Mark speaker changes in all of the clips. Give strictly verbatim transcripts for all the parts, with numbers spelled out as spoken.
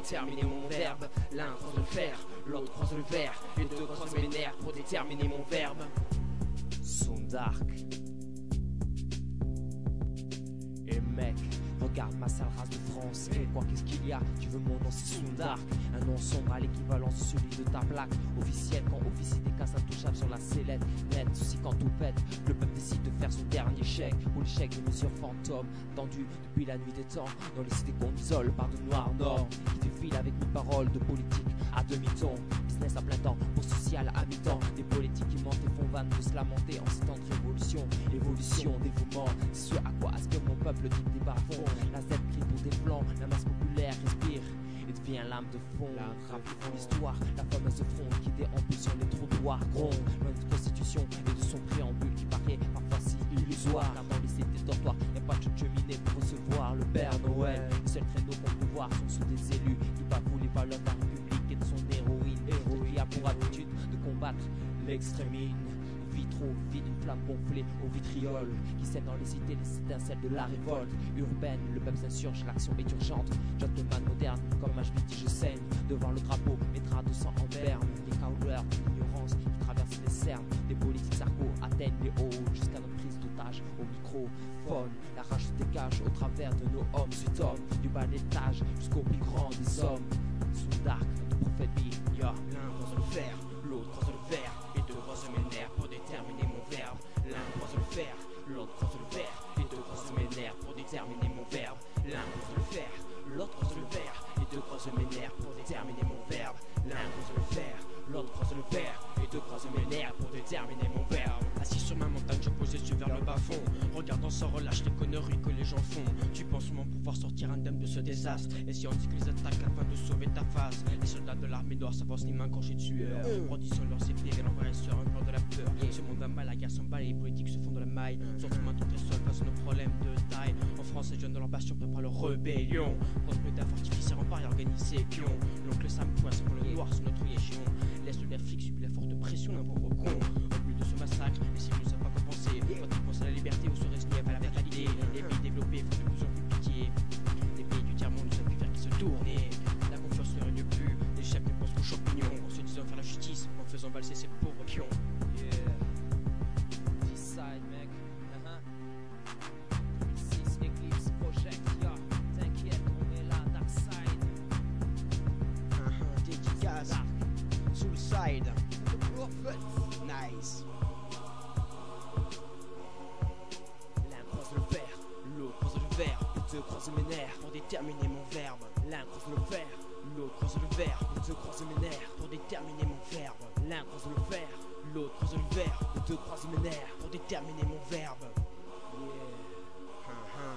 Speaker 1: déterminer mon verbe. L'un croise le fer, l'autre croise le verre. Les deux croisent mes nerfs pour déterminer mon verbe.
Speaker 2: Son dark. Et mec, regarde ma sale race de France. Et quoi, qu'est-ce qu'il y a? Tu veux mon nom, c'est Soundark. Un nom sombre à l'équivalence de celui de ta plaque officielle. Quand officie des casses intouchables sur la sellette. Net, ceci quand tout pète. Le peuple décide de faire son dernier chèque. Pour l'échec des mesures fantômes tendues depuis la nuit des temps. Dans les cités qu'on isole par de noirs normes qui défilent avec mes paroles de politique à demi-ton. Business à plein temps, pour social à mi-temps. Des politiques qui mentent et font vanne de se lamenter en ces temps de révolution. Évolution, dévouement, c'est ce à quoi aspire mon peuple dit des bas-fonds. La Z crie pour des flancs, la masse populaire respire et devient l'âme de fond. Rappelez-vous l'histoire, la fameuse fronde qui déambule sur les trottoirs gronde. Loin de constitution et de son préambule qui paraît parfois si illusoire. Car dans les cités dortoirs, y'a pas de cheminée pour recevoir le Père Noël. Les seuls créneaux qu'on peut voir sont ceux des élus qui bafouent les valeurs de la République et de son héroïne. Héroïne qui a pour habitude de combattre l'extrémine. Vit trop vite, une flamme gonflée au vitriol qui sème dans les cités les étincelles de la révolte urbaine. Le peuple s'insurge, l'action est urgente. Gentleman moderne, comme un je je saigne devant le drapeau, mes draps de sang en berne. Les couleurs de l'ignorance qui traversent les cernes. Des politiques sarco atteignent les hauts jusqu'à notre prise d'otage au microphone. La rage se dégage au travers de nos hommes et hommes, du bas d'étage jusqu'au plus grand des hommes. Soundark, notre prophète B, ya.
Speaker 1: L'un croise le fer, l'autre croise le verre. Les deux croisent mes nerfs pour déterminer mon verbe. L'un croise le fer, l'autre croise le verre. Les deux croisent mes nerfs pour déterminer mon verbe. L'un croise le fer, l'autre croise le verre. Les deux croisent mes nerfs pour déterminer mon verbe. L'un croise le fer, l'autre croise le verre. Les deux croisent mes nerfs pour déterminer mon verbe.
Speaker 3: Assis sur ma montagne, je pose les yeux vers le bas-fond. Regardant sans relâche les conneries que les gens font. Tu penses sûrement pouvoir sortir indemne de ce désastre. Et si on dit que les attaques afin de sauver ta face. Les soldats de l'armée noire s'avancent les mains gorgées de sueur, brandissant leurs épées et l'envoyer sur un plan de la peur. Ce monde a mal, la guerre s'emballe et les politiques se font de la maille. Surtout maintenant très seuls face à nos problèmes de taille. En France, les jeunes de leur bastion préparent leur rébellion. Transmettre à fortifier rempart et organiser pion. L'oncle Sam pointe pour le noir sur notre échelon. Laisse le flic subir la forte pression d'un pauvre con. Au milieu de ce massacre, les civils ne savent pas quoi penser. Quand ils pensent à la liberté ou se résigner à la fatalité. Les pays développés font de plus en plus pitié. Les pays du tiers-monde ne savent plus faire qui se tourner. La confiance ne règne plus. Les chefs ne pensent qu'aux champignons. En se disant faire la justice, en faisant valser ces pauvres pions.
Speaker 2: Yeah. Side mec. Uh-huh. six Eclipse Project, ya. T'inquiète, on est là, Dark Side.
Speaker 3: Uh-huh. Dédicace. Suicide. Nice.
Speaker 1: L'un croise le fer, l'autre croise le verre. Les deux croisent mes nerfs pour déterminer mon verbe. L'un croise le fer, l'autre croise le verre. Les deux croisent mes nerfs pour déterminer mon verbe. L'un croise le fer, l'autre croise le verre. Les deux croisent mes nerfs pour déterminer mon verbe.
Speaker 3: Yeah.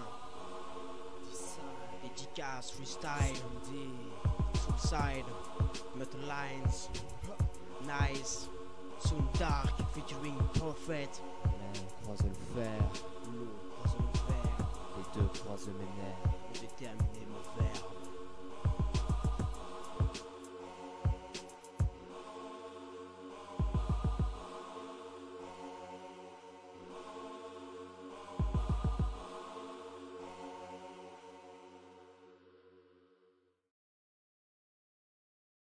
Speaker 3: Uh-huh. Dédicace, freestyle. Suicide. Metal lines. Nice. Soundark featuring Prophet.
Speaker 2: L'un croise le fer,
Speaker 1: L'autre croise le verre
Speaker 2: les deux croisent mes nerfs.
Speaker 1: pour déterminer mon verbe.